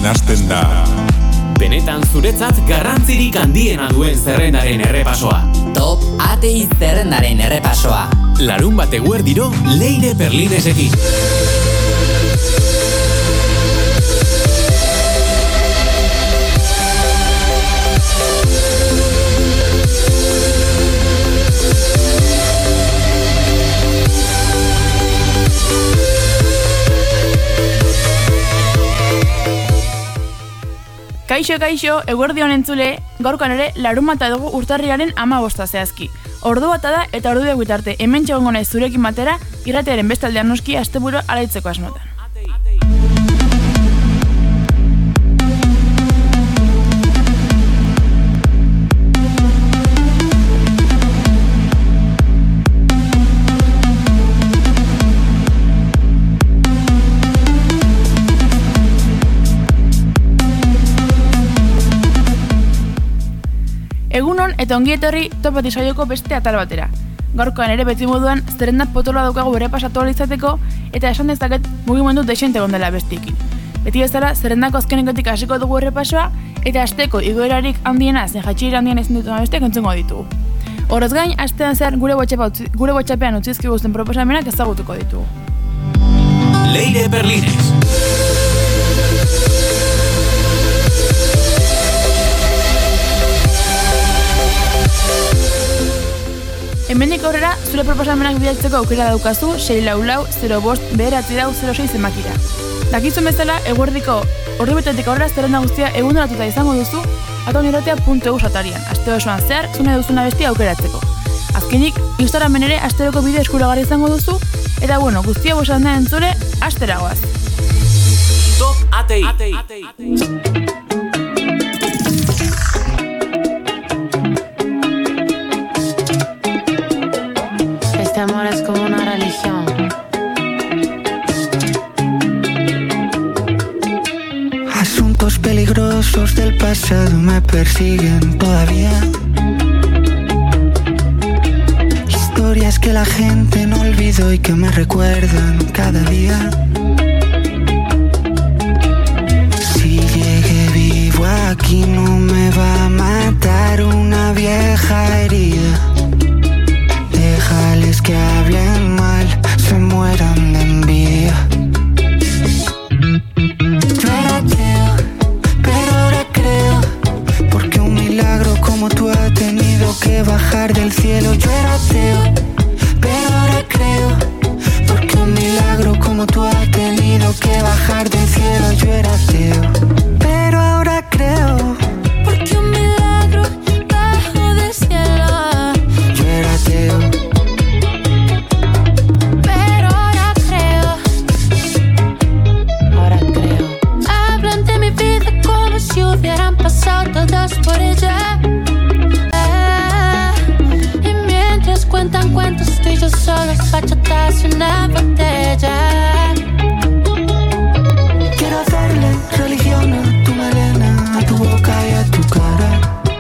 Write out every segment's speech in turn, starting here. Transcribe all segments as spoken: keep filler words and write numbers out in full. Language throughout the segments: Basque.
hasten da. Benetan zuretzat garrantzirik handiena duen zerrendaren errepasoa. Top Atei zerrendaren errepasoa. Larun bat eguerdiro Leire Perlinesekin. Kaixo, kaixo, eguerdi honen entzule, gaurkan ere larunbata dugu urtarriaren hamabosta zehazki. Ordu bata da eta ordu dugu itarte hemen txegongo naiz zurekin batera, irratearen bestaldean noski asteburu araitzeko asmotan. Egunon eta ongi etorri Top Atei saioko beste atal batera. Gaurkoan ere beti moduan zerrenda potoloa daukagu bere pasatu ahal izateko eta esan dezaket mugimendu dexente egon dela bestiekin. Beti bezala zerrendako azkenekotik hasiko dugu errepasoa eta asteko igoerarik handiena zen jaitsiera handiena ezin dutuna besteak entzungo ditugu. Horrez gain, astean zehar gure WhatsApp gure WhatsAppean utzi dizkiguzten proposamenak ezagutuko ditugu. Leire Perlines. Hemendik aurrera, zure proposamenak bidaltzeko aukera daukazu sei lau lau zero bost bederatzi lau zero sei zenbakira. Dakizuen bezala, eguerdiko ordubetatik aurrera zerrenda guztia eguneratuta izango duzu atonirratia puntu e u satarian, aste osoan zehar zune duzuna bestia aukeratzeko. Azkenik, Instagramen ere asteroko bideo eskuragarri izango duzu, eta bueno, guztia bosan da entzule, astera goaz. Top Atei. Este amor es como una religión. Asuntos peligrosos del pasado me persiguen todavía. Historias que la gente no olvidó y que me recuerdan cada día. Si llegué vivo aquí no me va a matar una vieja herida. Déjales que hablen mal, se mueran de envidia. Yo era ateo, pero ahora creo, porque un milagro como tú ha tenido que bajar del cielo. Yo era ateo, pero ahora creo, porque un milagro como tú ha tenido que bajar del cielo. Yo era ateo, pero ahora creo, porque un milagro bajó del cielo. Yo era ateo, pero ahora creo, ahora creo. Hablan de mi vida como si hubieran pasado todos por ella. Eh, y mientras cuentan cuentos tú y yo solos bachatas y una botella. Quiero hacerle religión a tu melena, a tu boca y a tu cara.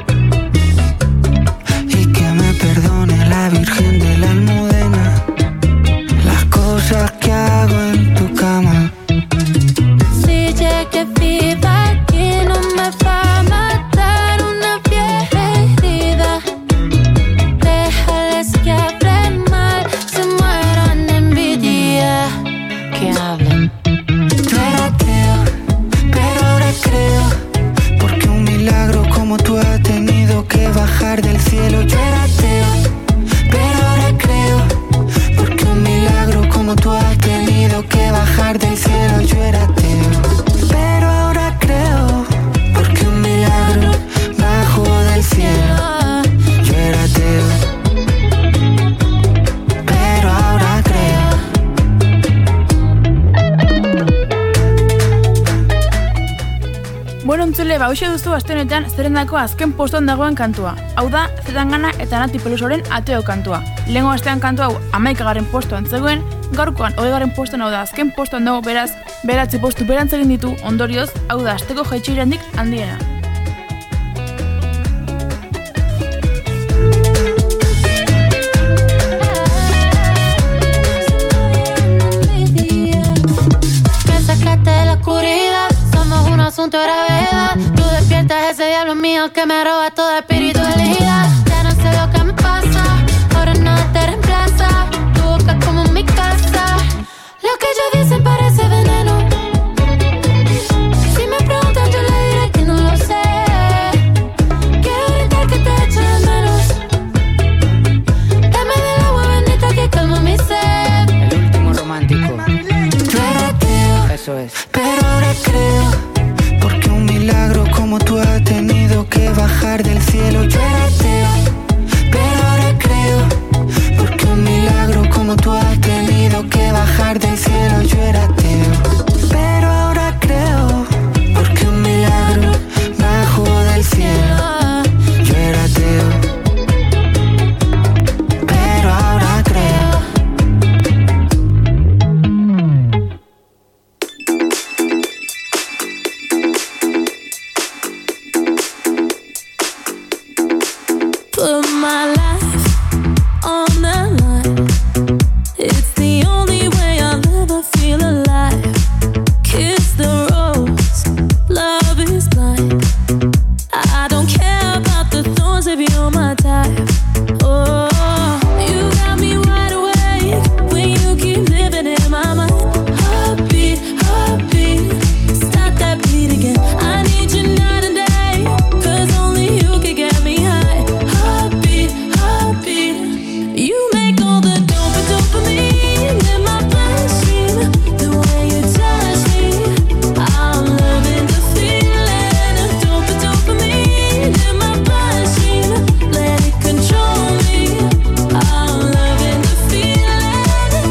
Y que me perdone la Virgen de la Almudena las cosas que hago en tu cama. Si llegué viva aquí no me va a matar una vieja herida. Déjales que hablen mal, se mueran de envidia. Que hablen. Yo era ateo, pero ahora creo, porque un milagro como tú ha tenido que bajar del cielo. Yo era ateo, pero ahora creo, porque un milagro como tú ha tenido que bajar del cielo. Yo era ateo, pero ahora creo, porque un milagro bajó del cielo. Yo era ateo, pero ahora creo. Bueno, entzule, bauxe duzu aste honetan zerrendako azken postuan dagoen kantua. Hau da, Zetangana eta Nati Pelusoren Ateo kantua. Lehengo astean kantu hau hamaikagarren postuan zegoen, gaurkoan hogeigarren postuan hau da azken postuan dago, beraz, beratzi postu berantz egin ditu, ondorioz, hau da asteko jaitsirandik handiena. Que sacate de la oscuridad, somos un asunto ese diablo mío que me roba toda espiritualidad. Ya no sé lo que me pasa, ahora nada te reemplaza. Tu boca es como mi casa, lo que ellos dicen parece veneno. Si me preguntan yo le diré que no lo sé. Quiero gritar que te echo de menos. Dame del agua bendita que calma mi sed. El último romántico. Yo era ateo, Eso es. pero ahora creo. Porque un milagro como tú has tenido que bajar del cielo. Yo era ateo, pero ahora creo. Porque un milagro como tú has tenido que bajar del cielo. Yo era ateo, pero ahora creo. Porque un milagro bajó del cielo. Yo era ateo, pero ahora creo. Put my life on the line. It's the only way I'll ever feel alive. Kiss the rose, love is blind. I don't care about the thorns if you're my type. Oh, you got me wide awake when you keep living in my mind. Heartbeat, heartbeat, stop that beat again. I need you night and day, 'cause only you can get me high. Heartbeat, heartbeat, you make all the dope dopamine in my bloodstream. The way you touch me, I'm loving the feeling of dope dopamine in my bloodstream. Let it control me, I'm loving the feeling.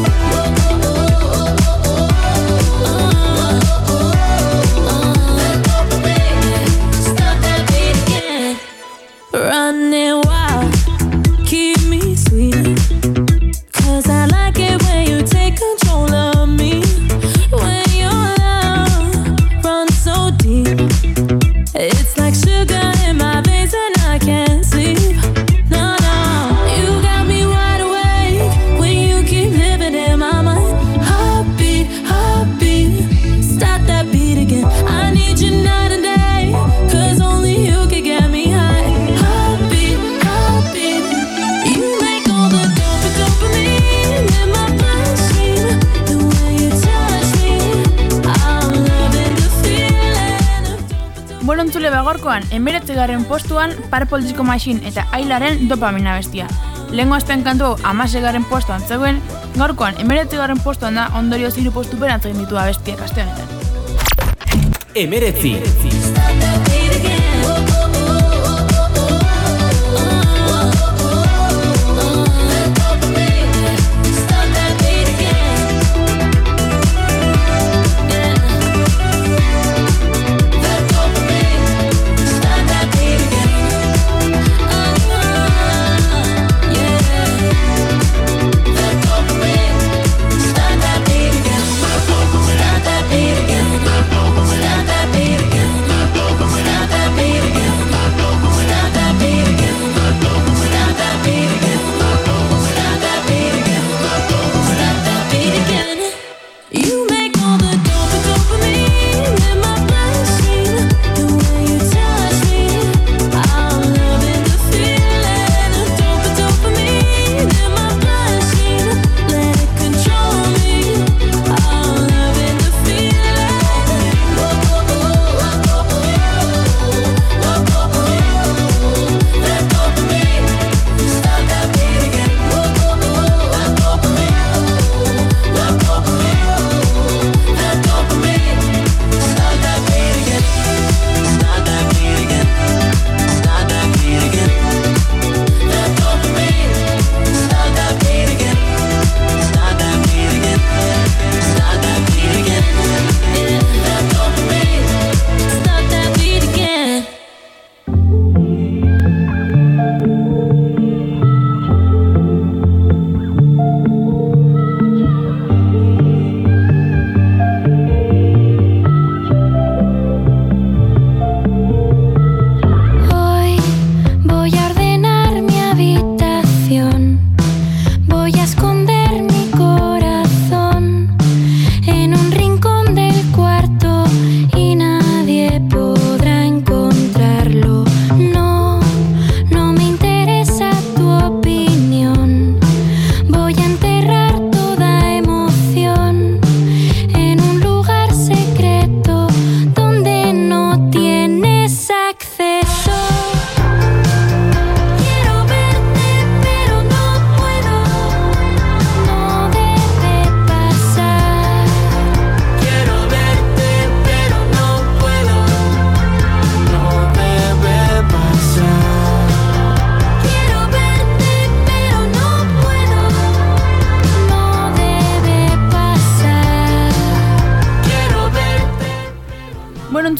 Stop that beat again. Running wild, keep me sweet. 'Cause I like it when you take control of me. When your love runs so deep, it's like sugar in my veins and I can't sleep. No, no, you got me wide awake when you keep living in my mind. Heartbeat, heartbeat, stop that beat again. I need you night and day, 'cause only you can get me high. Heartbeat, heartbeat, you make all the dope dopamine in my bloodstream. The way you touch me, I'm loving the feeling of dope. Bueno, entzule bagorkoan, emeretzigarren postuan Purple Disco Machine eta Ailaren Dopamina bestia. Lehengo azten kantu hau hamaseigarren postuan zegoen, gaurkoan emeretzigarren postuan da ondorioz hiru postu berantzak egin ditu abestiak aste honetan. Emeretzi. Stop that beat again. Stop that beat again. Yeah. That dopamine. Stop that beat again. Yeah. That dopamine. Stop that beat again. Stop that beat again. Stop that beat again.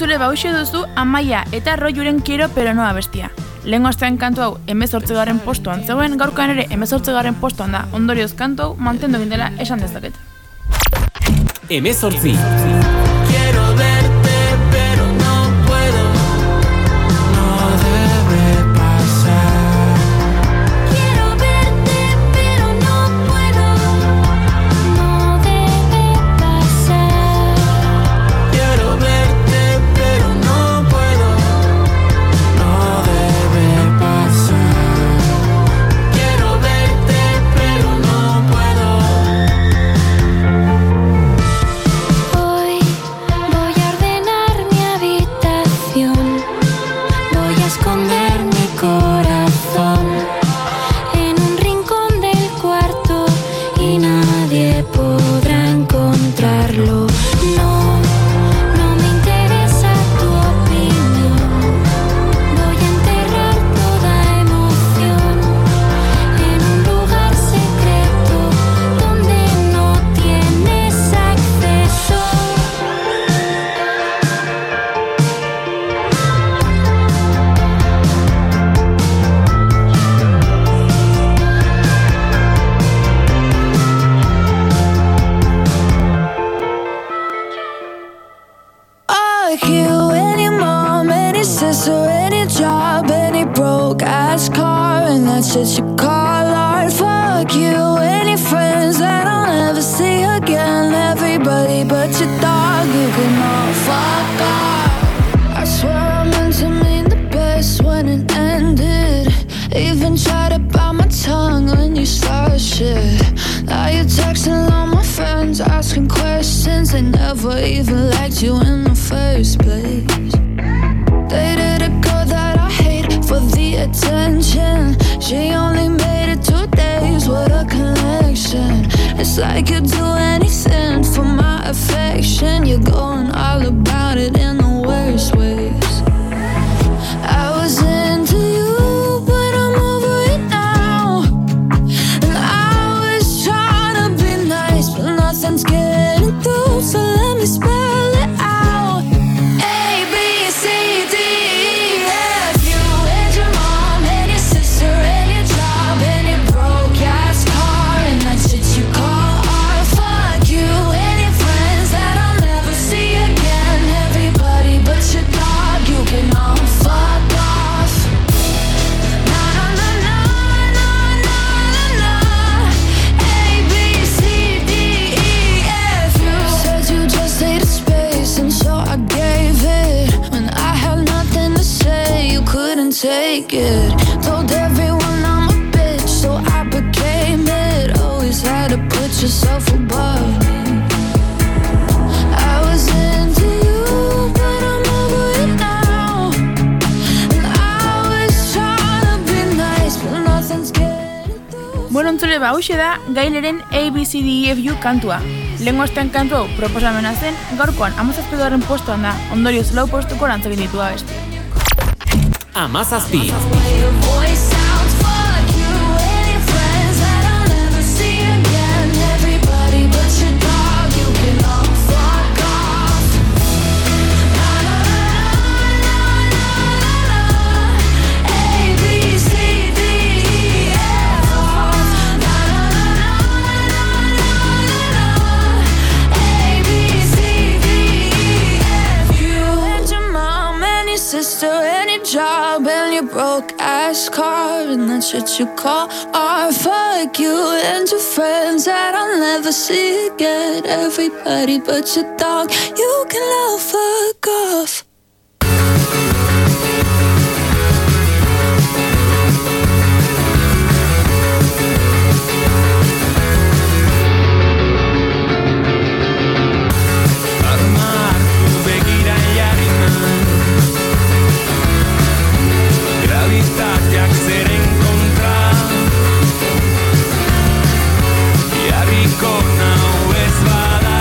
entzule bauxe duzu Amaia eta Roiuren Quiero pero no abestia. Lehengo astean kantu hau hemezortzigarren postuan zegoen, gaurkoan ere hemezortzigarren postuan da, ondorioz kantu hau mantendu egin dela esan dezaket. Hemezortzi. Quiero verte pero no puedo. No debe pasar. Quiero verte pero no puedo. No debe pasar. Quiero verte pero no puedo. No debe pasar. Quiero verte pero no puedo. Hoy voy a ordenar mi habitación. Voy a esconder mi corazón en un rincón del cuarto y nadie podrá encontrarlo. No, no me interesa tu opinión. Voy a enterrar toda emoción en un lugar secreto donde no tienes acceso. Fuck you, any mom, any sister, any job, any broke ass car, and that's shit you call art. Fuck you, any friends that I'll never see again. Everybody but your dog, you can all fuck off. I swear I meant to mean the best when it ended. Even tried to bite my tongue when you started shit. Now you're texting all my friends, asking questions. They never even liked you in the first place. Dated a girl that I hate for the attention. She only made it two days, what a connection. It's like you'd do anything for my affection. You're going all about it in the worst ways. I was into you, but I'm over it now. And I was trying to be nice, but nothing's getting through, so let me spell it out. A, B, C, D, E, F, you and your mom and your sister and your job and your broke ass car, and that shit you call art. Fuck you and your friends that I'll never see again. Everybody but your dog, you can all fuck off. Na na na na na na na na. A, B, C, D, E, F, you said you just hated space, and so I gave it. When I had nothing to say, you couldn't take it. Told everyone I'm a bitch, so I became it. Always had to put yourself above me. I was into you, but I'm over it now. And I was trying to be nice, but nothing's getting through. Bueno, entzule bauxe da Gaileren A, B, C, D, E, F, U kantua. Lehengo astean kantu hau proposamena zen, gaurkoan hamazazpigarren postuan da, ondorioz lau postuko rantzegin ditu abesti. Hamazazpi. Your voice sounds fuck you and your friends that I'll never see again. Everybody but your dog, you can all fuck off. Na na na na na na. A, B, C, D, E, F, off. Na na na na na na na. A, B, C, D, E, F. You and your mom and your sister and your job and your broke ass car, and that shit you call art. Fuck you and your friends that I'll never see again. Everybody but your dog, you can all fuck off. Armartu begira jarri nan. Gravitateak zeren kontra. Jarriko nau ez bada.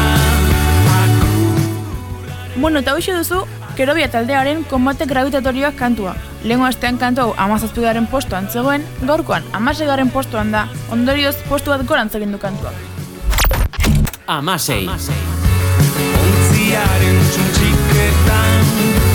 Bueno, eta hoxe duzu, Kerobia taldearen Konbate Gravitatorioak kantua. Lehengo astean kantu hau hamazazpigarren postuan zegoen, gaurkoan hamaseigarren postuan da, ondorioz postu bat gorantz egin du kantuak. Hamasei. Ontziaren txuntxiketan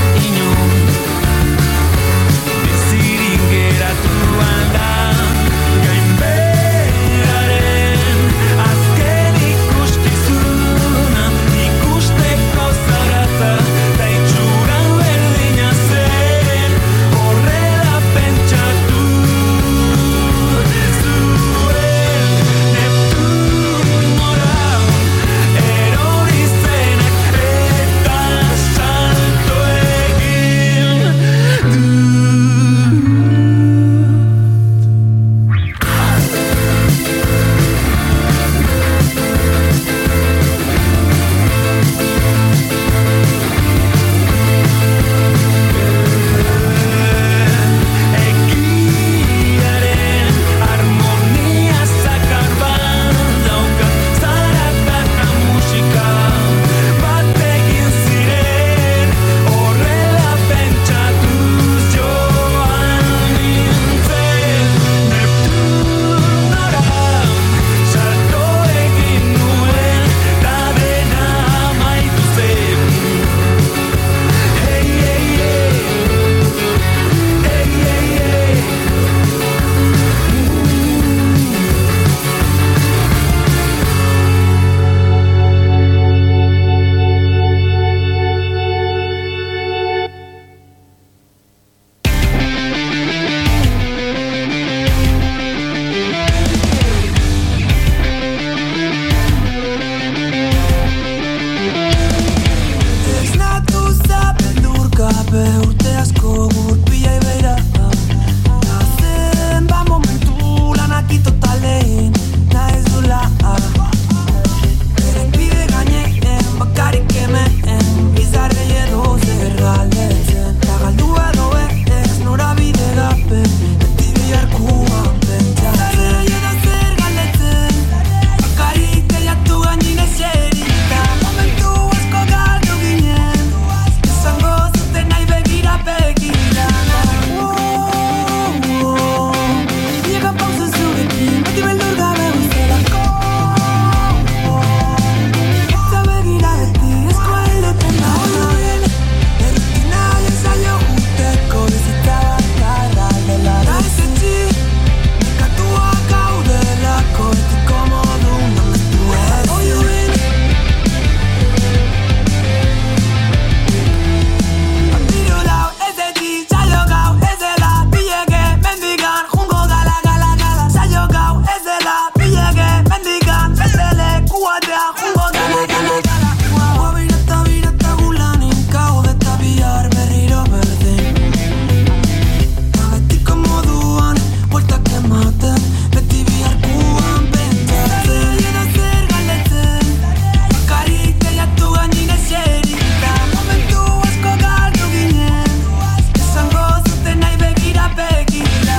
gabe urte asko gurpila ibeira Nazen ba momentu lanak itotalein Naiz dula Beren bide gaineen bakarik hemen Bizarre edo zerraldetzen Ta galdu edo ez nora bide gabe Beti biharkuan pentsatzen Edo zer galdetzen Bakarik teiatu gainin eserita Momentu asko galdu ginen Esango zuten nahi begira begira Llega pausa zurekin Beti beldur gabe guztelako Eta begira beti esko eleten da Horien Errutina ensaio uteko bizita bakarra dela Naiz etxi Nekatuak gaudelako Beti komodu namestu ez Horien Antiru lau ez edi Saio gau ez dela Bilege mendigan Jungo gala gala gala Saio gau ez dela Bilege mendigan Beste lekuatea Jungo gala gala gala Ua birata birata gulanin Gaude eta bihar berriro berdin Ta betiko moduan Bueltak ematen Beti biharkuan pentsatzen Edo zer galdetzen Bakarik teiatu gainin eserita Momentu asko galdu ginen Esango zuten nahi begira begira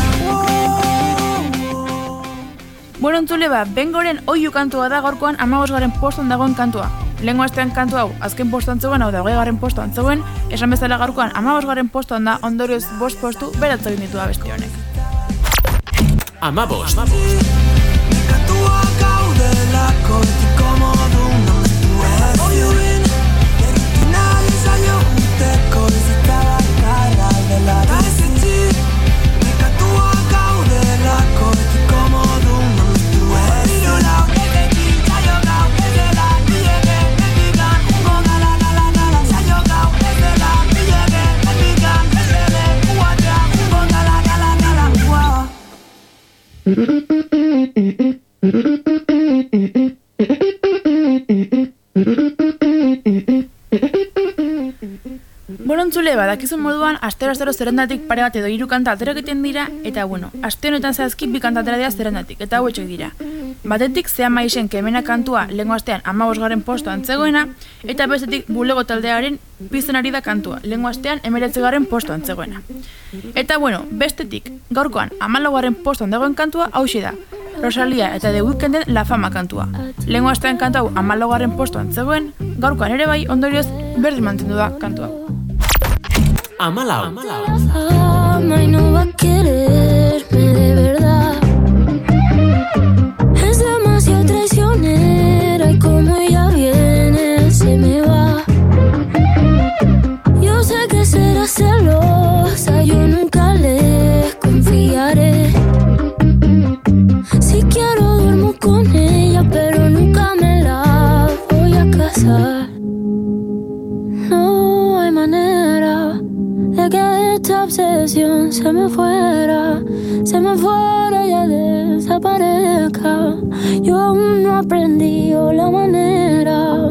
Bueno, entzule ba, Bengoren oiu kantua da gaurkoan hamabosgarren postuan dagoen kantua. Lehengo astean kantu hau azken postuan zegoen, hau da hogeigarren postuan zegoen, esan bezala gaurkoan hamabosgarren postuan da, ondorioz bost postu beratz egin ditu abesti honek. Amabost. Nekatuak gaudelako Beti komodu namestu ez Horien Errutina ensaio uteko bizita bakarra dela Naiz etxi Nekatuak gaudelako Beti komodu namestu ez Antiru lau ez edi Saio gau ez dela Bilege mendigan Jungo gala gala gala Saio gau ez dela Bilege mendigan Beste lekuatea Jungo gala gala gala Ua Bueno, entzule, badakizun moduan, astero astero zerrendatik pare bat edo hiru kanta atera egiten dira, eta bueno, aste honetan zehazki bi kanta atera dira zerrendatik, eta hauetxoik dira. Batetik, Zea Maixen Kemena kantua lehengo astean hamabosgarren postuan zegoena, eta bestetik Bulego taldearen Pizten ari da kantua, lehengo astean hemeretzigarren postuan zegoena. Eta bueno, bestetik, gaurkoan hamalaugarren postuan dagoen kantua hauxe da, Rosalia eta The Weeknden La Fama kantua. Lehengo astean kantu hau hamalaugarren postuan zegoen, gaurkoan ere bai ondorioz berdin mantendu da kantu hau. Amalau. Fama y no va a quererme de verdad. Es demasiado traicionera y como ella viene se me va. Yo sé que será celosa, yo nunca le confiaré. Si quiero duermo con ella, pero nunca me la voy a casar. No hay manera de que esta obsesión se me fuera, se me fuera y ya desaparezca. Yo aún no he aprendido la manera.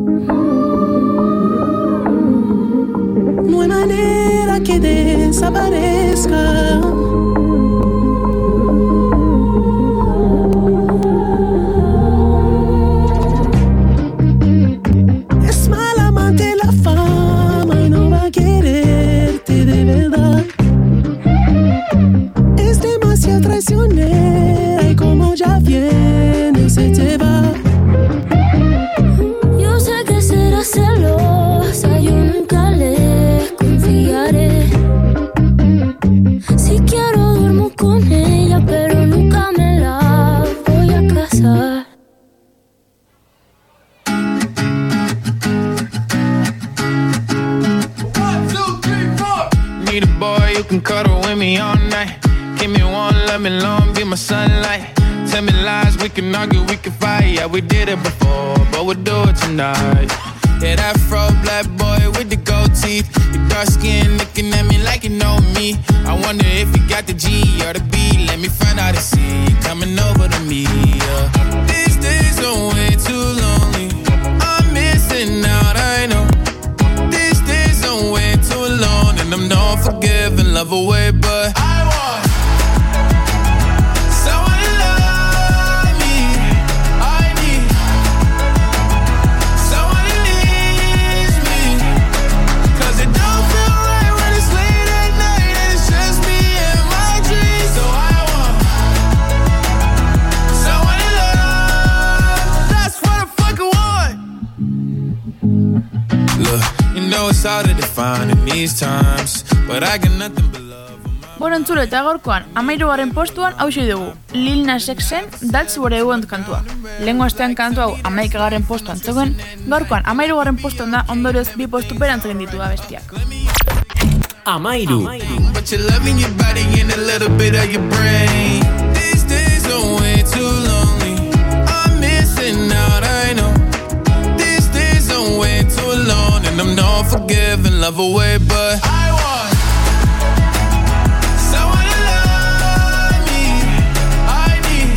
No hay manera que desaparezca. Es mala amante la fama y no va a quererte de verdad. Es demasiado traicionera y como ya viene se te va. Yo sé que será celosa, yo nunca le confiaré. Si quiero duermo con ella, pero nunca me la voy a casar. Need a boy who can cuddle with me all night. Give me one, let me long, be my sunlight. Tell me lies, we can argue, we can fight. Yeah, we did it before, but we'll do it tonight. Yeah, that fro black boy with the gold teeth. Your dark skin looking at me like you know me. I wonder if you got the G or the B. Let me find out and see you coming over to me. Yeah. These days are way too lonely. I'm missing out, I know. These days are way too I'm known for giving love away, but I want someone to love me. I need someone who needs me, 'cause it don't feel right when it's late at night and it's just me and my dreams. So I want someone to love. That's what I fucking want. Look, you know it's hard to define in these times, but I got nothing but love. Bueno, entzule, eta gaurkoan, amairugarren postuan hauxe dugu, Lil Nas Xen That's What I Want kantua. Lehengo astean kantu hau amaikagarren postuan zegoen, gaurkoan amairugarren postuan da ondorioz bi postu perantzen ditu da bestiak. Amairu. But you're loving your body and a little bit of your brain. These days are way too lonely. I'm missing out, I know. These days are way too alone, and I'm not forgiving love away, but I want someone to love me. I need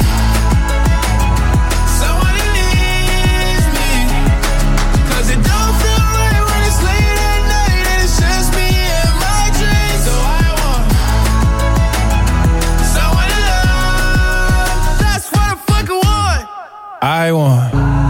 someone who needs me, 'cause it don't feel right when it's late at night and it's just me and my dreams. So I want someone to love. That's what I fucking want. I want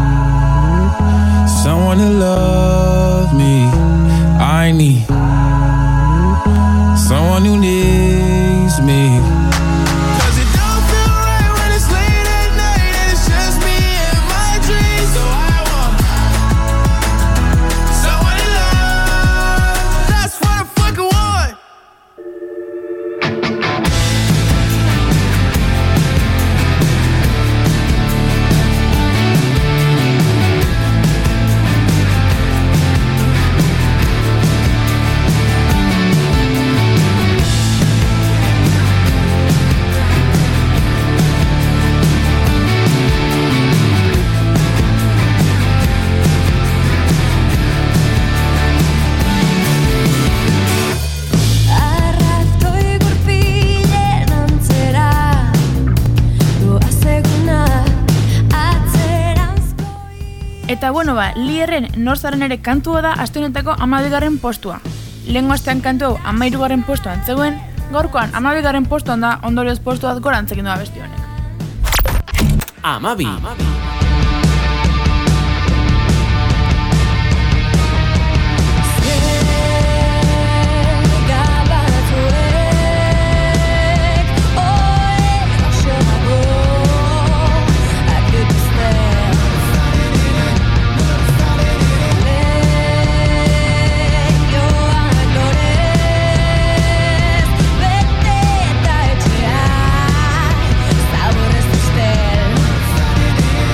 someone to love me. I need someone who needs me, 'cause it don't feel right when it's late at night and it's just me and my dreams. So I want someone to love. That's what I fucking want. Arraktoi gurpilen antzera doazeguna atzeranzko. Eta bueno ba, Lierren Norzaren ere kantua da aste honetako hamabigarren postua. Lehengo astean kantu hau hamahirugarren postuan zegoen, gaurkoan hamabigarren postuan da ondorioz postu bat gora antzekin da besti honek. Amabi. Sabores de usted.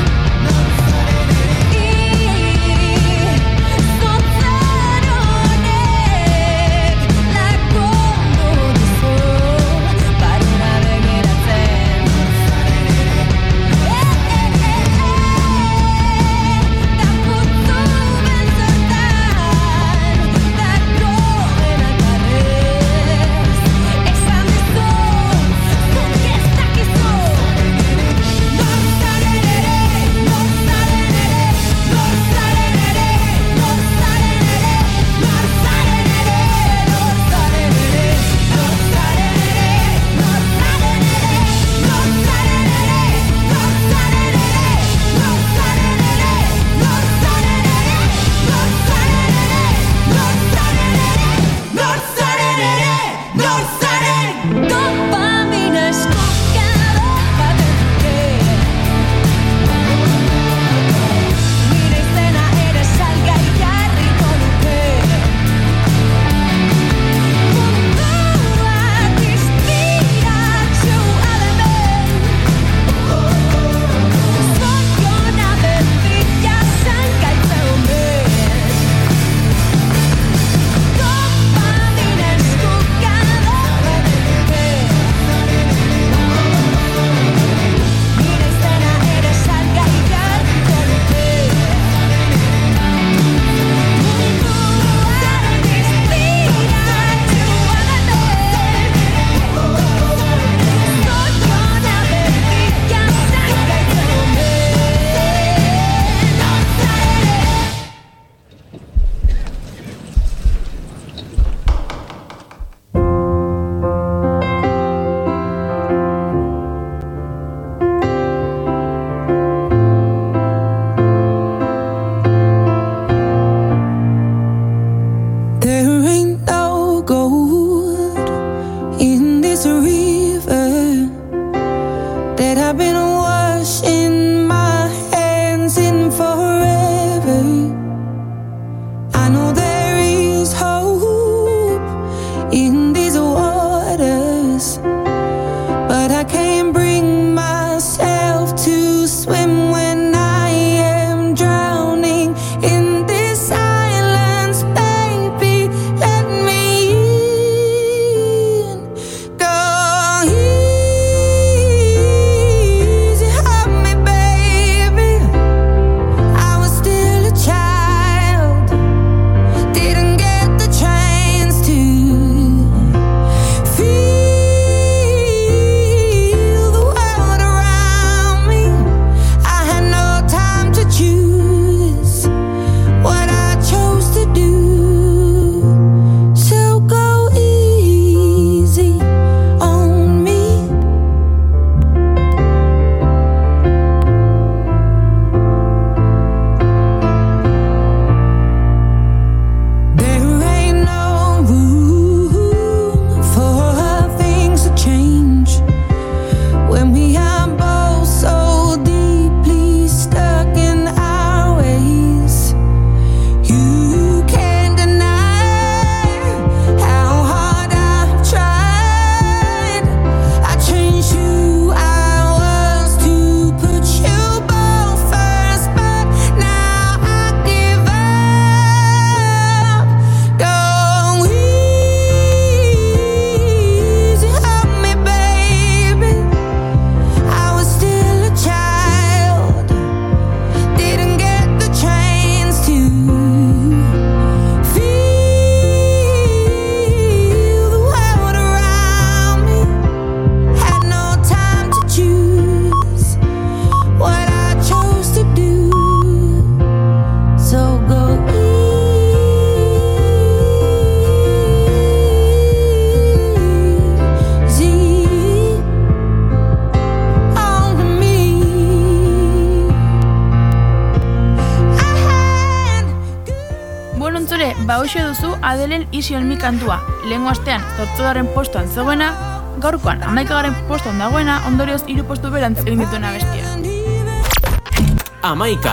Hauxe duzu Adelen Easy on Me kantua. Lehengo astean zortzigaren postuan zegoena, gaurkoan hamaikagaren postuan dagoena, ondorioz hiru postu berantz egin dituena bestia. Hamaika.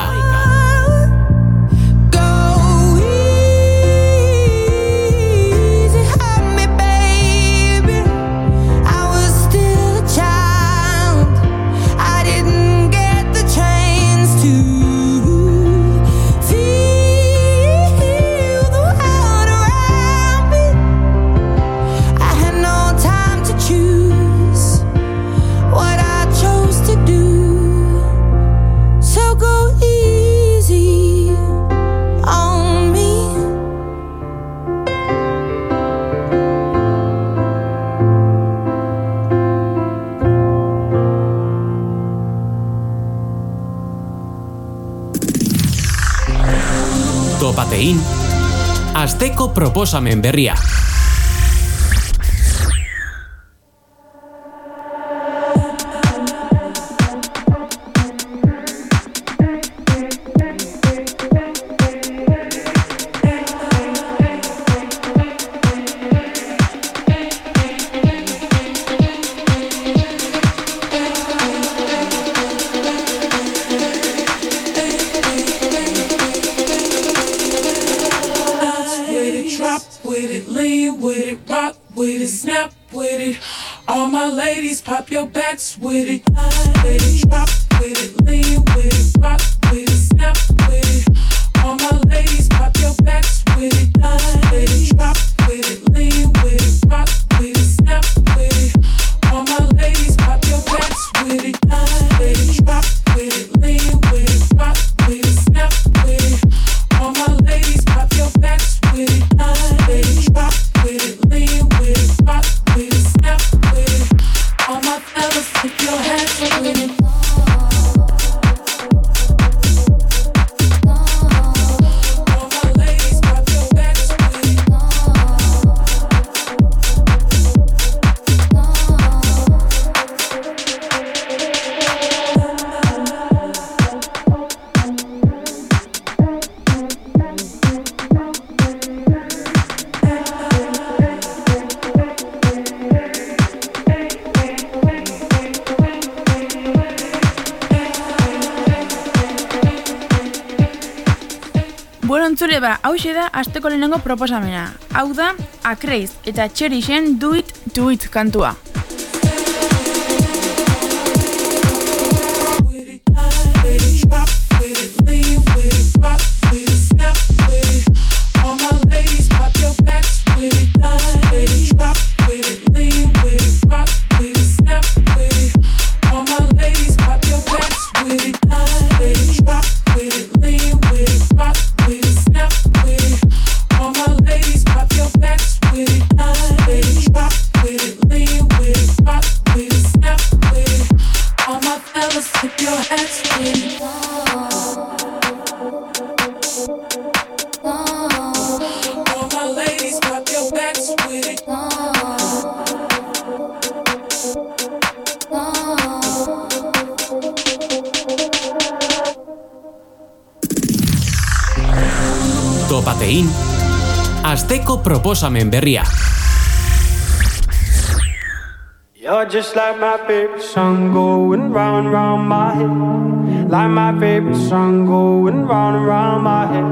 Topatein, asteko proposamen berria. Pop your backs with it, with it, drop with it, lean with it, rock with it, snap with it. All my ladies, pop your backs with it, with it, drop with it, lean with it, rock with it, snap with it. All my ladies, pop your backs with it, with it, drop with it, lean with it, rock with it, snap with it. All my ladies, pop your backs with it, with it, drop with it, lean with it, rock with it, snap with it. All my fellas, put your hands up with it. All my ladies, pop your backs with it. Bueno, entzule ba, hauxe da asteko lehenengo proposamena. Hau da, Acraze eta Cherishen Do It, Do It kantua. Topatein, asteko proposamen berria. You're just like my favorite song going round and round my head. Like my favorite song going round and round my head.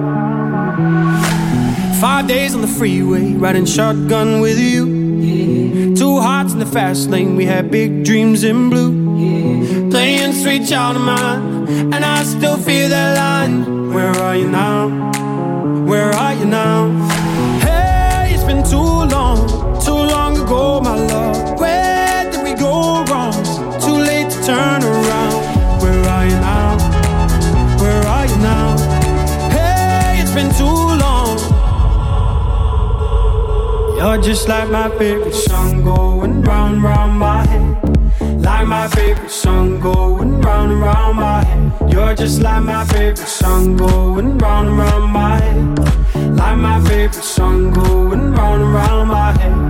Five days on the freeway, riding shotgun with you. Yeah. Two hearts in the fast lane, we had big dreams in blue. Yeah. Playing Sweet Child of Mine, and I still feel that line. Where are you now? Where are you now? Hey, it's been too long, too long ago, my love. Where did we go wrong? It's too late to turn around. Where are you now? Where are you now? Hey, it's been too long. You're just like my favorite song going round, round my head. Like my favorite song going round and round my head. You're just like my favorite song going round and round my head. Like my favorite song going round and round my head.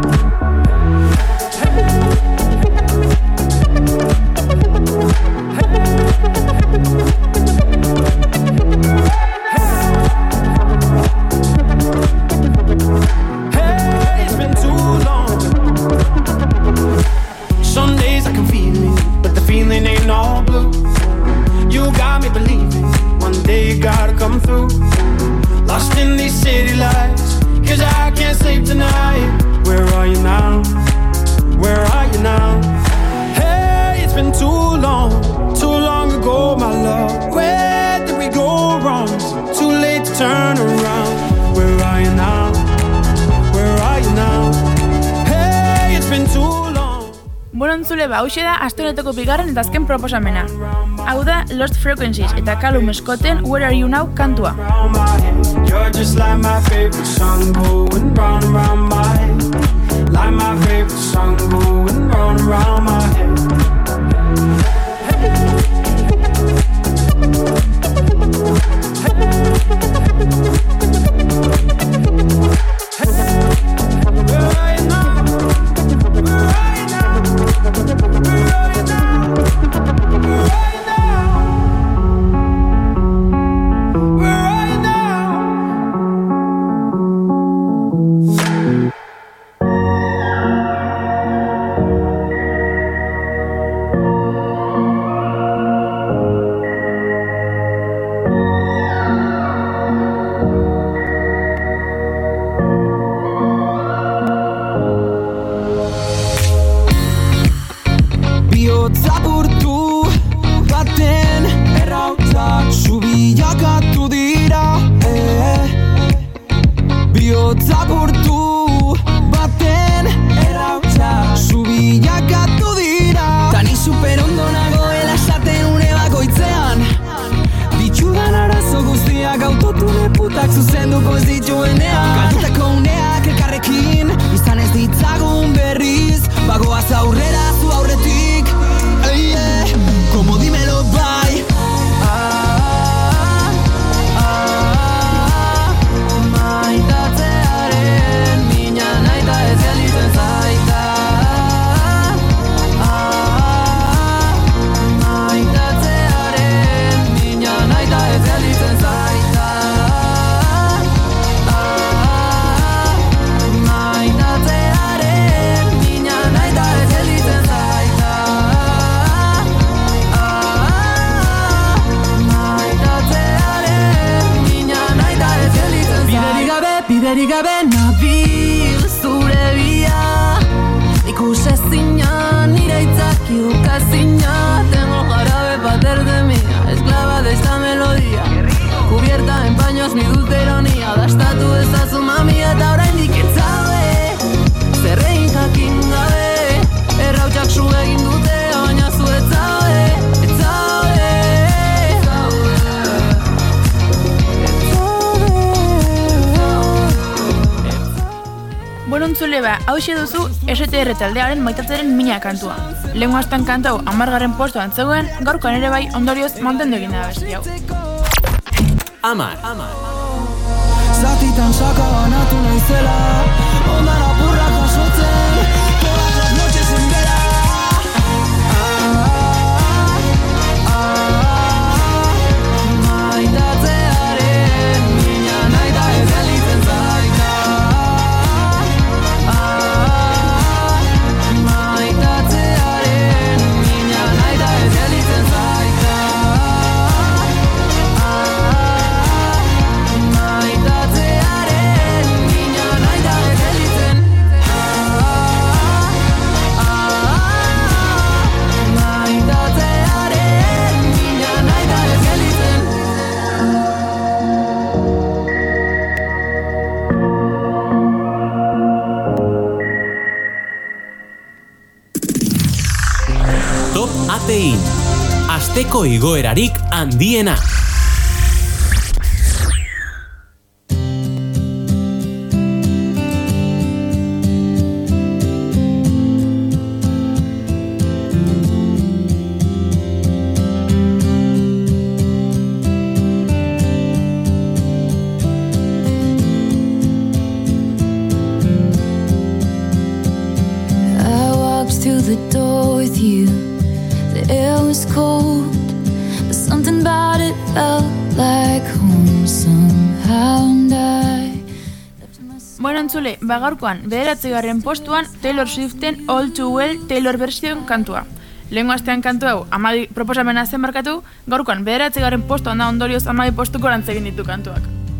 Bueno, entzule ba, hauxe da aste honetako bigarren eta azken proposamena. Hau da Lost Frequencies eta Callum Scotten Where Are You Now kantua. You're just like my favorite song going round and round my head. Like my favorite song going round and round my head. Hauxe duzu S T R taldearen Maitatzeren mina kantua. Lehengo astan kantau hamargarren postuan zegoen, gaurkoan ere bai ondorioz mantendu egin da besti hau. Amar, amar. Zatitan sakabanatu naizela, ondan apurrak jasotzen, todas las noches en vela. Maitatzearen mina nahi da ez elitzen zaita. Maitatzearen mina nahi da ez elitzen zaita. Maitatzearen mina nahi da ez elitzen. Maitatzearen mina nahi da ez elitzen. Top Atein. Asteko igoerarik handiena. I walked through the door with you. The air was cold, but something about it felt like home somehow, and I left myself. Bueno, entzule, bagaurkoan, bederatzigarren postuan Taylor Swiften All Too Well Taylor version kantua. Lehengo astean kantu hau amabi proposamena zen markatu, gaurkoan bederatzigarren postuan da ondorioz amabi postuko lantzegin ditu kantuak.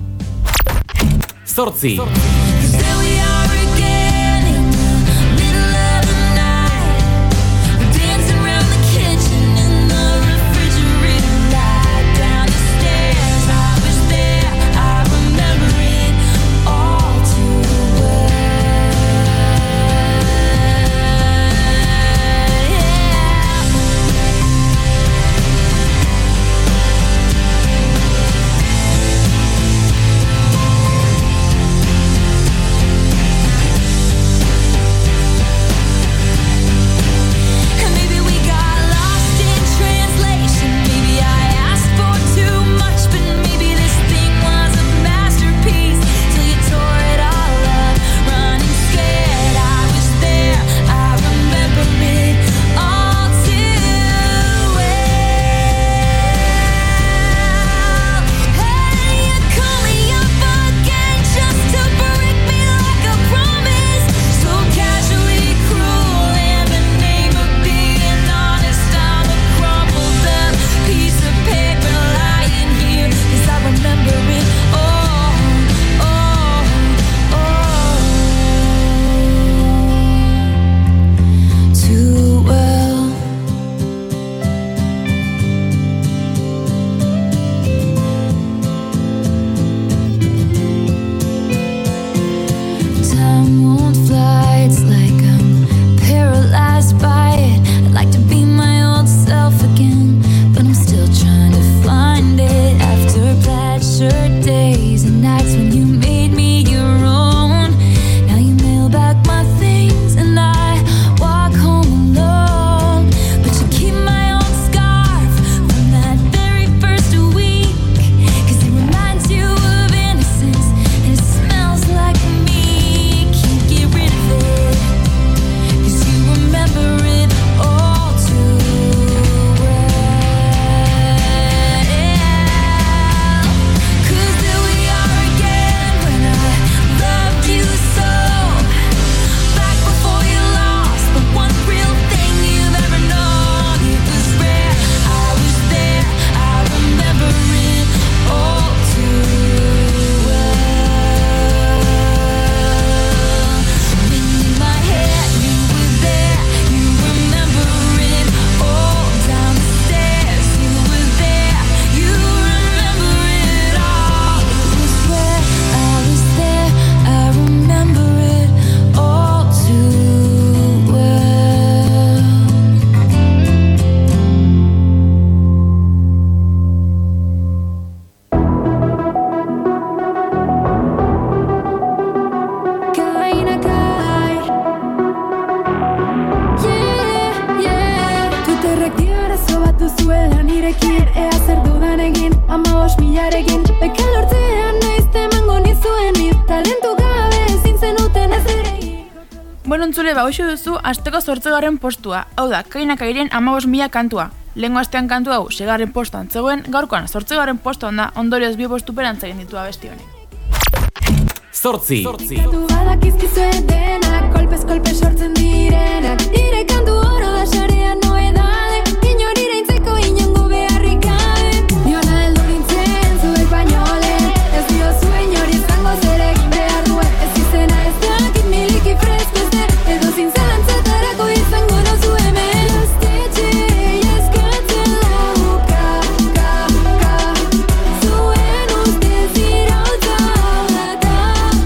Zortzi. There we are again in the middle of the night. We're dancing around the kitchen in the refrigerator light. Down the stairs, I was there, I remember it all too well. Bueno, entzule, bauxu duzu, asteko zortzigarren postua. Hau da, Kainak Airen amabos mila kantua. Lehengo astean kantu hau, segarren postuan zegoen, gaurkoan zortzigarren postuan da, ondorioz bi postuperan egin ditu abesti honek. Zortzi. Du badakizkizue denak, kolpez kolpe sortzen direnak. Nire kantu oro da sarean noedade, inor iraintzeko inongo beharrik gabe. Niona heldu nintzen zuek baino lehen, ez dio zuen hori izango zer egin behar duen. Ez izena ez dakit miliki fresko ez den, edo zintzalantzatarako izango nauzu hemen. Gaztetxeei eskatzen lauka, ka, ka, zuen ustez irautza da.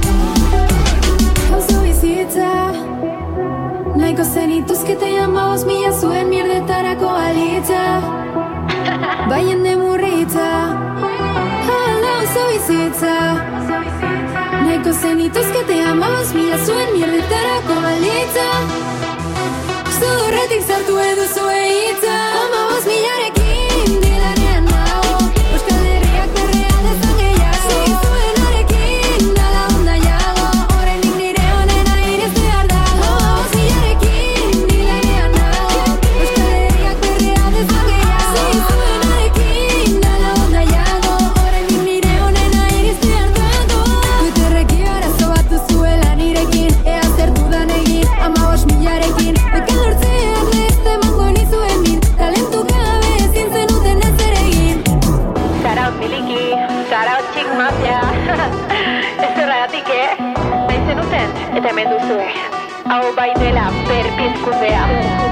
Gauza bizitza, nahiko zenituzkete amaboz mila zuen mierdetarako alitza. Baien demurritza, hala oso bizitza. Nahiko zenituzkete amaboz mila zuen mierdetarako alitza. Zudurretik zartu eduzu eitza. Amaboz milarekin dilanean nago, Euskal Herriak berrea dezan gehiago. Segizuenarekin dala onda jago, oraindik nire honena iriz behar dago. Amaboz milarekin dilanean nago, Euskal Herriak berrea dezan gehiago. Segizuenarekin dala onda jago, oraindik nire honena iriz behar dago. Twitterreki arazo bat duzuela nirekin, ea zer dudan egin, amaboz milarekin. Bekan lortzeak lehizte mango nizuen min, talentu gabe ezin zenuten ez ere egin. Zaraut miliki, zaraut txik mafia. Ez horregatik, eh? Nahi zenuten, eta hemen duzue. Hau bai dela berpizkundea.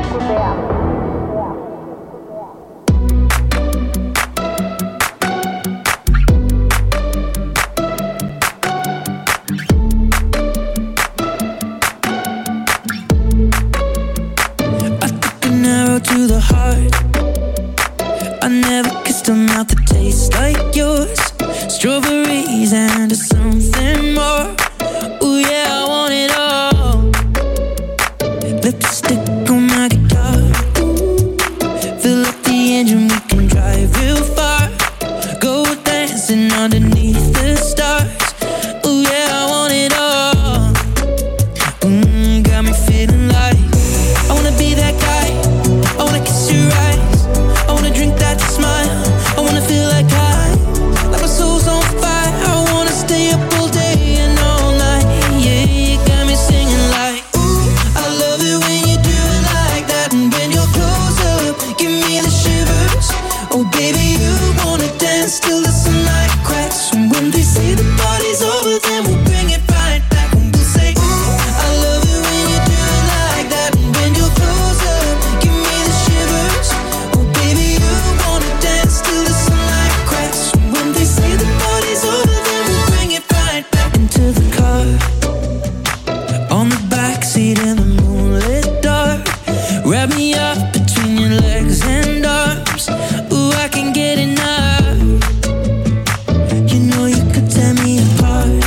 I took an arrow to the heart. I never kissed a mouth that tastes like yours. Strawberries and something more. Ooh yeah, I want it all. Lipstick on my guitar. Fill up the engine, we can drive real far. Go dancing underneath the stars. Ooh yeah, I want it all. Mm, got me feeling like I wanna be that guy. I wanna kiss your eyes. I wanna drink that smile. I wanna feel like I, like my soul's on fire. I wanna stay up all day and all night. Yeah, you got me singing like, ooh, I love it when you do it like that. And when you're close up, give me the shivers. Oh baby, you wanna dance till the sunlight cracks. And when they say the party's over, then we'll bring it right back. And we'll say, ooh, I love it when you do it like that. And when you're close up, give me the shivers. Oh baby, you wanna dance till the sunlight cracks. And when they say the party's over, then we'll bring it right back. Into the car, on the backseat in the moonlit dark. Wrap me up between your legs and arms. Ooh, I can get enough. You know you could tear me apart.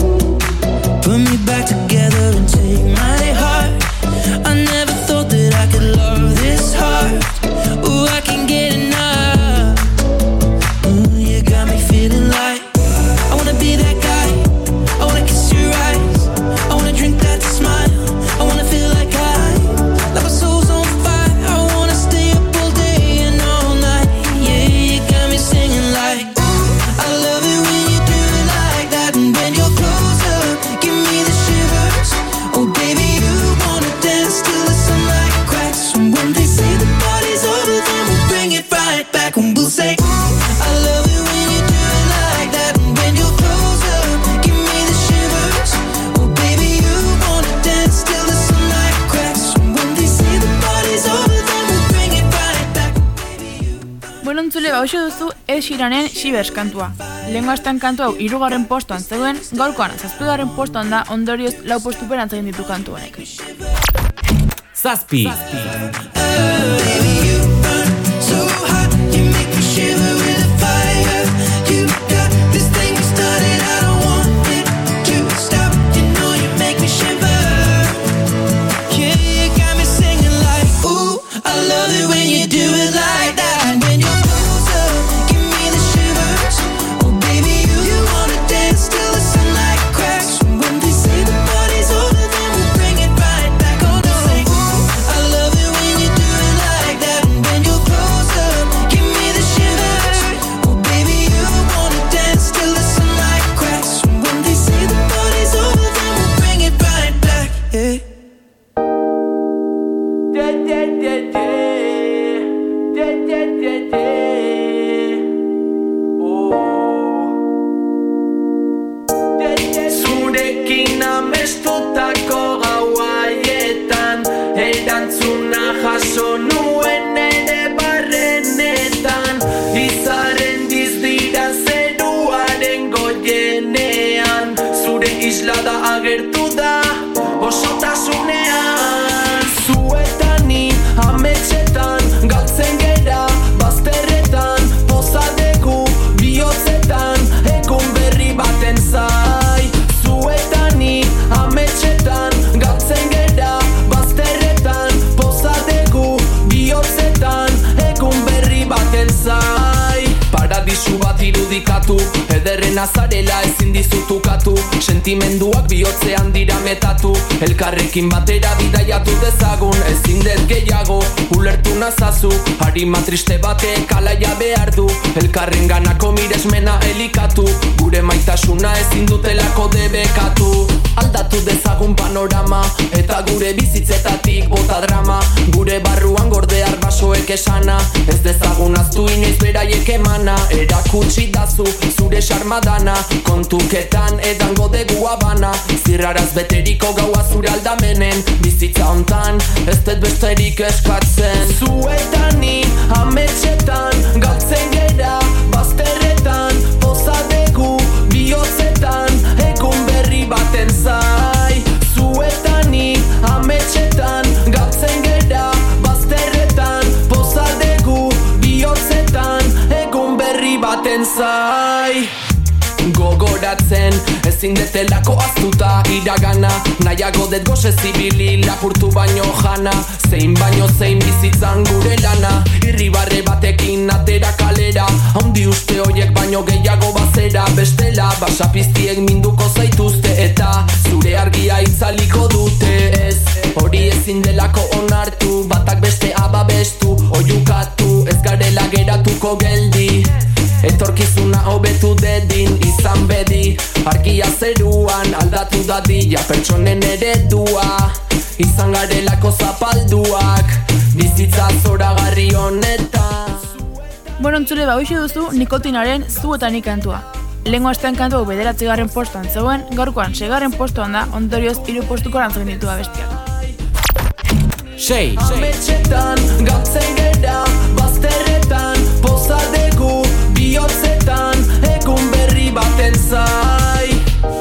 Put me back together and take my heart. I never thought that I could love this hard. Ooh, I can get enough. Ooh, you got me feeling like I wanna be that guy. I wanna kiss your eyes. I wanna drink that smile. I wanna feel like I, like my soul's on fire. I wanna stay up all day and all night. Yeah, you got me singing like, ooh, I love it when you do it like that. And when you're close up, give me the shivers. Oh baby, you wanna dance till the sunlight cracks. And when they say the party's over, then we'll bring it right back. And we'll say, ooh, I love it when you do it like that. And when you're close up, give me the shivers. Oh baby, you wanna dance till the sunlight cracks. And when they say the party's over, then we'll bring it right back. Bueno, entzule, bauxu duzu Ed Sheeranen Shivers kantua. Lehengo astean kantu hau hirugarren postuan zegoen, gaurkoan zazpigarren postuan da, ondorioz lau postuperan egin ditu kantu honek. Zazpi. Baby, you burn so hot, you make me shiver with the fire. You got this thing started, I don't want it to stop. You know you make me shiver. Yeah, you got me singing like, ooh, I love it when you do it like that. And when you're close up, give me the shivers. Oh baby, you, you wanna dance till the sunlight cracks. And when they say the party's over, then we'll bring it right jaso nuen ere barrenetan, izaren dizdira zeruaren goienean, zure islada agertu da osotasunean. Zuetani ametxetan galtzen gera, bazterretan pozadegu bihotzetan, egun berri baten zai. Zuetani ametxetan galtzen gera, bazterretan pozadegu bihotzetan, egun berri baten zai. Paradisu bat irudikatu, ederren azarela ezin dizutukatu, sentimenduak bihotzean dira metatu, elkarrekin batera bidaiatu dezagun, ezin dut gehiago ulertu nazazu, harima triste batek alaia behar du, elkarren ganako miresmena elikatu, gure maitasuna ezin dutelako debekatu. Aldatu dezagun panorama, eta gure bizitzetatik bota drama, gure barruan gorde arbasoek esana, ez dezagun aztu inoiz beraiek emana, erakutsi dazu zure sarmadana, kontuketan edango degu abana, zirraraz beteriko gaua zure aldamenen, bizitza hontan ez dut besterik eskatzen. Zuetani ametxetan galtzen gera, bazterretan pozadegu bihotzetan, egun berri baten zai. Zuetani ametxetan galtzen gera, bazterretan pozadegu bihotzetan, egun berri baten zai. Gogoratzen ezin detelako aztuta iragana, nahiago dut goze zibili lapurtu baino jana, zein baino zein bizitzan gure lana, irribarre batekin atera kalera, haundi uste hoiek baino gehiago bazera, bestela basapiztiek minduko zaituzte, eta zure argia itzaliko dute. Ez, hori ezin delako onartu, batak beste ababestu, oiukatu, ez garela geratuko geldi, etorkizuna hobetu dedin izan bedi, argia zeruan aldatu dadila pertsonen eredua, izan garelako zapalduak, bizitza zoragarri honetan. Bueno, entzule, ba, hoxe duzu Nikotinaren Zuetanik kantua. Lehengo astean kantu bederatzigarren postuan zegoen, gaurkoan segarren postuan da, ondorioz hiru postuko lantzen ditu abestiak. Sei. Ametxetan galtzen gera, bazterretan pozadegu bihotzetan, egun berri baten zai.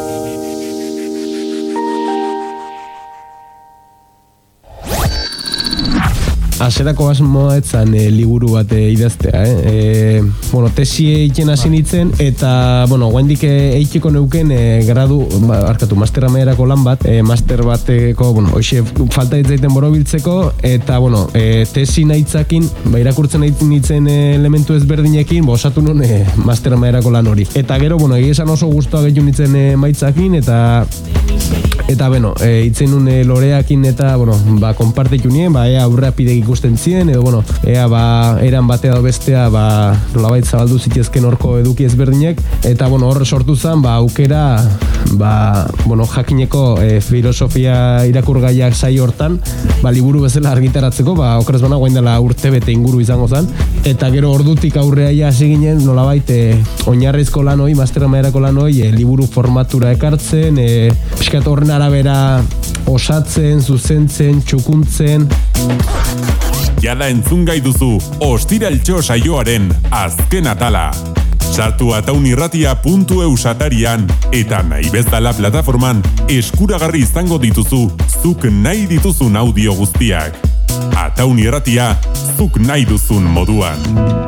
Aserako asmoa etzan e, liburu bat e, idaztea, eh? E, bueno, tesi eiken hasi nintzen, eta, bueno, guaindik eitiko neuken e, gradu, ba, arkatu, master amaierako lan bat, e, master bateko, bueno, hoxe falta ditzaiten borobiltzeko, eta, bueno, e, tesi nahitzakin, ba, irakurtzen nintzen e, elementu ezberdinekin, ba, osatu nun e, master amaierako lan hori. Eta gero, bueno, egia esan oso gustoa gehiu nintzen e, maitzakin, eta... Eta, bueno, e, itzen nun e, loreakin eta, bueno, ba, konpartitu nien, ba, ea aurrea pidek ikusten zien, edo, bueno, ea, ba, eran batea edo bestea, ba, nolabait zabaldu zitezken horko eduki ezberdinek, eta, bueno, horre sortu zen, ba, aukera, ba, bueno, jakineko e, filosofia irakurgaiak saio hortan, ba, liburu bezala argitaratzeko, ba, okeraz bana, guain dela urte bete inguru izango zen, eta gero ordutik aurrea ja hasi ginen, nolabait, e, oinarrizko lan hoi, master amaierako lan hoi, e, liburu formatura ekartzen, e, piskat horren arabera osatzen, zuzentzen, txukuntzen. Jada entzun gai duzu Ostiraltxo saioaren azken atala. Sartu ataunirratia puntu eus atarian eta nahi bezala plataforman eskuragarri izango dituzu zuk nahi dituzun audio guztiak. Ataunirratia, zuk nahi duzun moduan.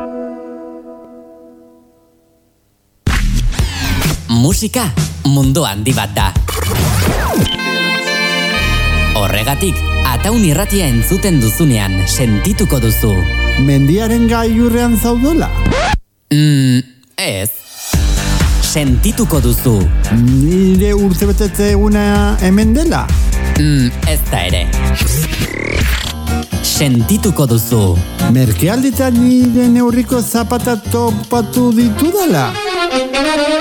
Musika mundu handi bat da. Horregatik, Ataun irratia entzuten duzunean sentituko duzu. Mendiaren gailurrean zaudela? Mm, ez. Sentituko duzu. Nire urtebetetze eguna hemen dela? Mm, ez da ere. Sentituko duzu. Merkealditan nire neurriko zapata topatu ditudala?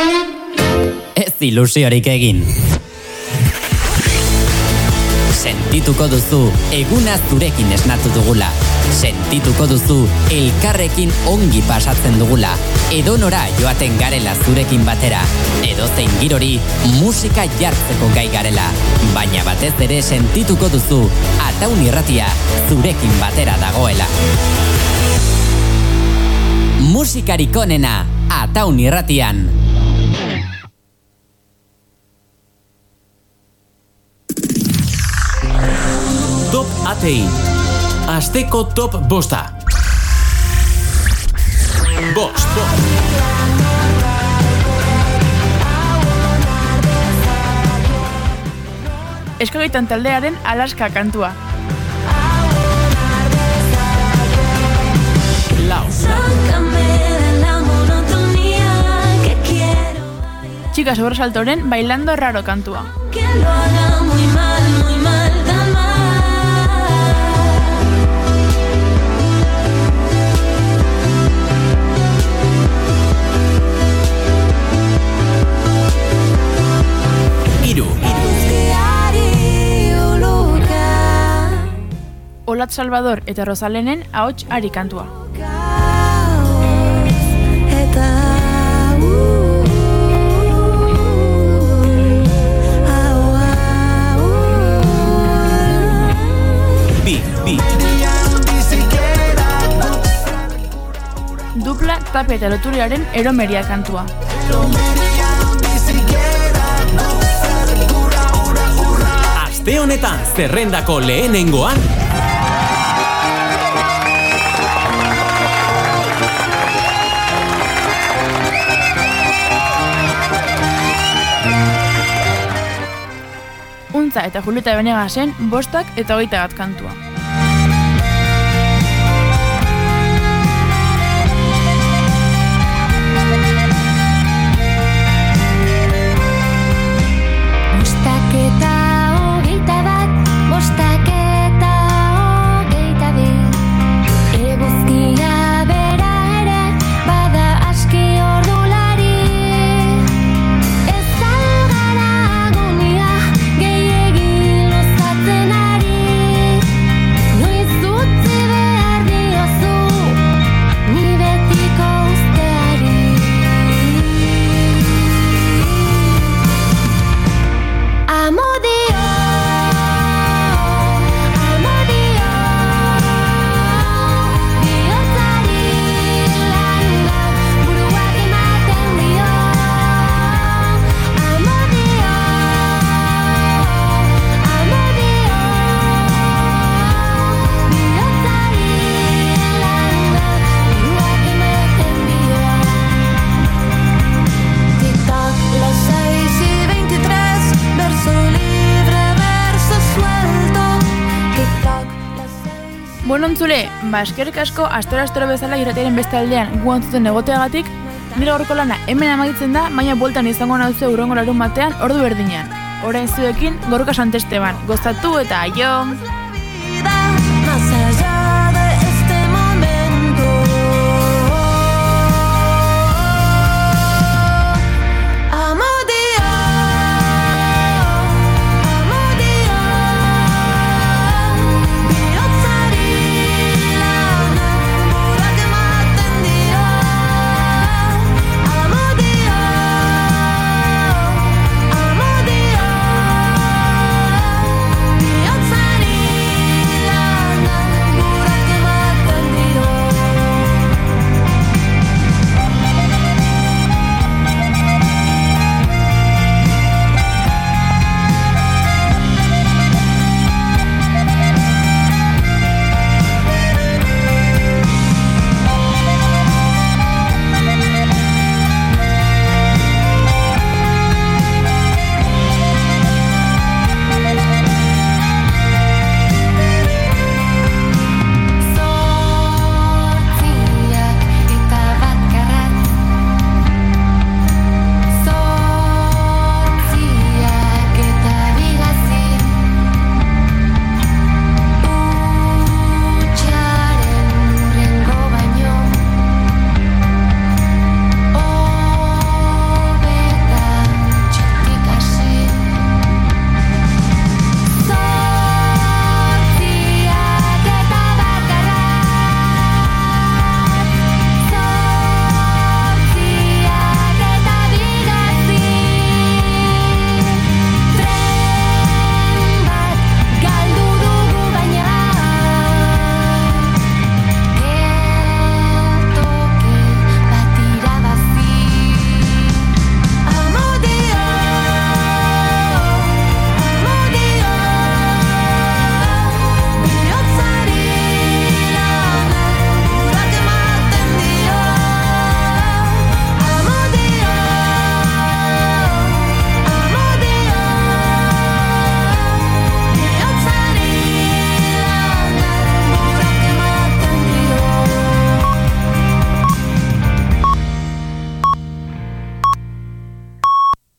Ez ilusiorik egin. Sentituko Sentituko duzu eguna zurekin esnatu dugula. Sentituko duzu elkarrekin ongi pasatzen dugula. Edonora joaten garela zurekin batera. Edozein girori musika jartzeko gai garela. Baina batez ere sentituko duzu Ataun Irratia zurekin batera dagoela. Musikarik onena Ataun Irratian. Top Atein. Asteko top bosta. Bost. Eskagaitan taldearen Alaska kantua. Lau. Chika sobresaltoren Bailando Raro kantua. Que lo haga muy mal, muy mal, tan mal. Iru. Olat Salvador eta Rosalenen ahots ari kantua. Bi, bi. Dupla Tapia eta Loturiaren Eromeria kantua. Aste honetan zerrendako lehenengoan Untza eta Julieta Benegasen bostak eta hogeita bat kantua. Bostak eta hogeita bat, bostak eta hogeita bi. Eguzkia bera ere, bada aski ordulari. Ez algara agonia, gehiegi luzatzen ari. Noiz utzi behar diozu, ni betiko usteari. Amodio, amodio, bihotzari langa, buruak ematen dio. Amodio, amodio, bihotzari langa, buruak ematen dio. Tic-tac, las seis y veintitrés, verso libre, verso suelto. Tic-tac, las seis. Bueno, entzule, ba, eskerrik asko astero-astero bezala irratiaren beste aldean gu entzuten egoteagatik, nire gaurko lana hemen amaitzen da, baina bueltan izango nauzu urrengo larun batean ordu berdinean. Orain zuekin Gorka Santesteban, gozatu eta aio! Vida.